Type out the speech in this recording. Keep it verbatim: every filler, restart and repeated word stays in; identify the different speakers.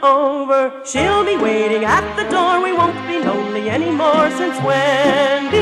Speaker 1: over. She'll be waiting at the door. We won't be lonely anymore since Wendy